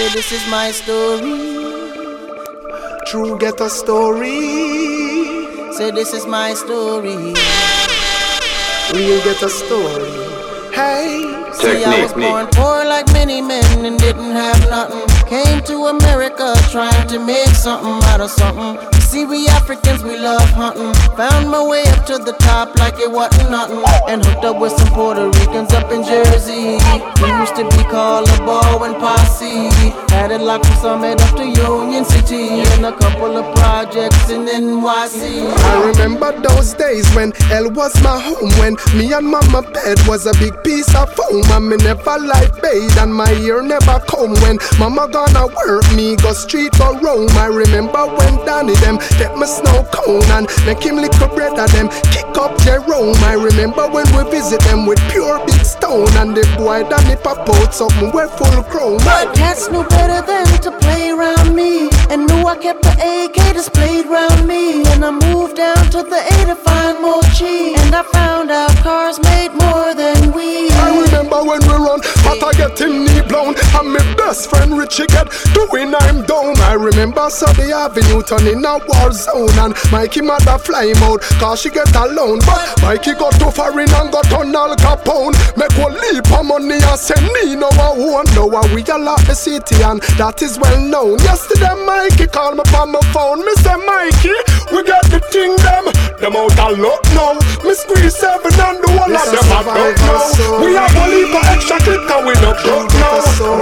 Say this is my story. True ghetto story. Say this is my story. Real ghetto story. Hey. See, I was born poor like many men and didn't have nothing. Came to America trying to make something out of something. See, we Africans, we love hunting. Found my way up to the top like it wasn't nothing. And hooked up with some Puerto Ricans up in Jersey. We used to be called the Baldwin Posse. Had it locked from Summit up to Union City. And a couple of projects in NYC. I remember those days when L was my home. When me and mama bed was a big piece of foam. And me never light bathe and my ear never comb. When mama gonna work, me go street or roam. I remember when Danny them take my snow cone and make him lick a bread of them, kick up Jerome. I remember when we visit them with pure big stone. And the boy Danny pop out something we're full chrome. But cats knew better than to play around me, and knew I kept the AK displayed round me. And I moved down to the A to find more cheese, and I found out cars made more than we. I remember when we run, but I get him knee blown. And my best friend Richie get doing I'm down. I remember Sunday Avenue turning a war zone. And Mikey mother fly him out, cause she get alone. But Mikey got too foreign and got on Al Capone. Make one leap of money and send me no one. Now we a lot the city and that is well known. Yesterday Mikey called me on my phone. Me say Mikey, we got the thing them out of luck now. Me squeeze 7 and the whole of them out now. We have a leap of extra clip and we not broke now.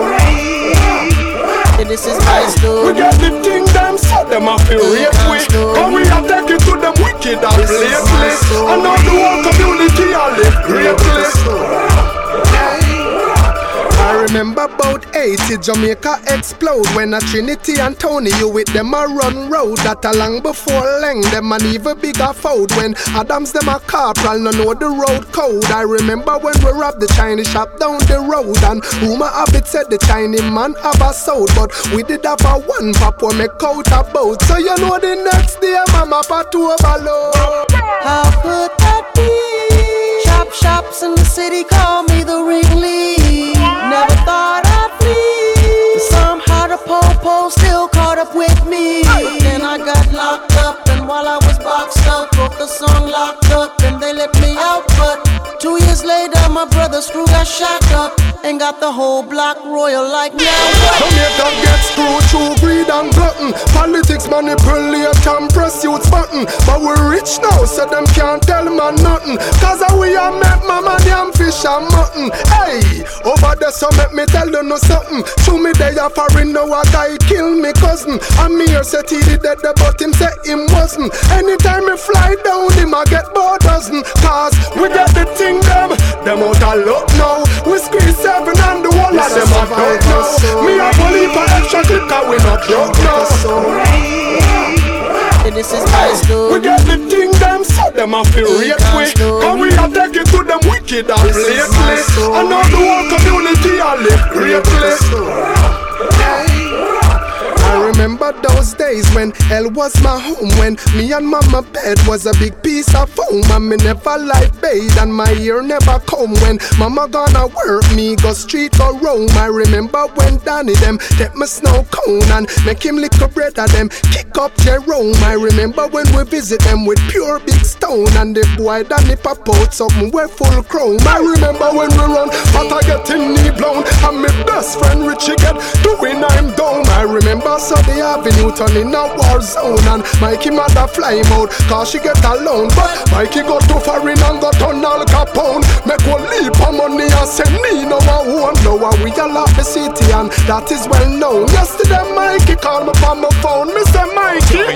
This is my story. We got the thing them so them a feel rape we. And we a take it to them wicked and lately. And now the whole community a live greatly. I remember about 80 Jamaica explode when a Trinity and Tony you with them a run road. That a long before Leng them an even bigger fold. When Adams them a corporal no know the road code. I remember when we robbed the Chinese shop down the road. And rumor of it said the Chinese man have a sold. But we did have a one pop we make out a boat. So you know the next day mama pat to overload. How could that be? Chop shops in the city call me the ringleader. Never thought I'd flee. Somehow the po-po still caught up with me. But then I got locked up, and while I was boxed up, wrote the song Locked Up, and they let me out. But 2 years later, my brother Screw got shot up and got the whole block royal like now what? Jamaica gets screwed through greed and glutton. Politics manipulate and press youth's button. But we rich now, so them can't tell man nothing. Cause we a make mama damn fish and mutton. Hey, over there so make me tell you no something. To me they a foreign now a guy kill me cousin. And me here said he did that but him say him wasn't. Anytime me fly down him I get more dozen. Cause we got the thing them out a luck now. We squeeze 7 and the whole of them a dog now. Me a believe for extra clip cause we not drunk now. This is my story. We get the thing them so them a feel rape we. And we a take it to them wicked and lately. And now the whole community a live greatly. I remember those days when L was my home. When me and mama bed was a big piece of foam. And me never light bathe and my ear never comb. When mama gonna work, me go street or roam. I remember when Danny them take my snow cone and make him lick a bread of them, kick up Jerome. I remember when we visit them with pure big stone. And the boy Danny pop out something we're full chrome. I remember when we run, but I get him knee blown. And my best friend Richie get doing I'm down. I remember Sunday Avenue turning a war zone. And Mikey mother fly him out, cause she get alone. But Mikey got too foreign and got on Al Capone. Make one leap of money and send me no one. Now we a lot the city and that is well known. Yesterday Mikey called me on my phone. Me say Mikey,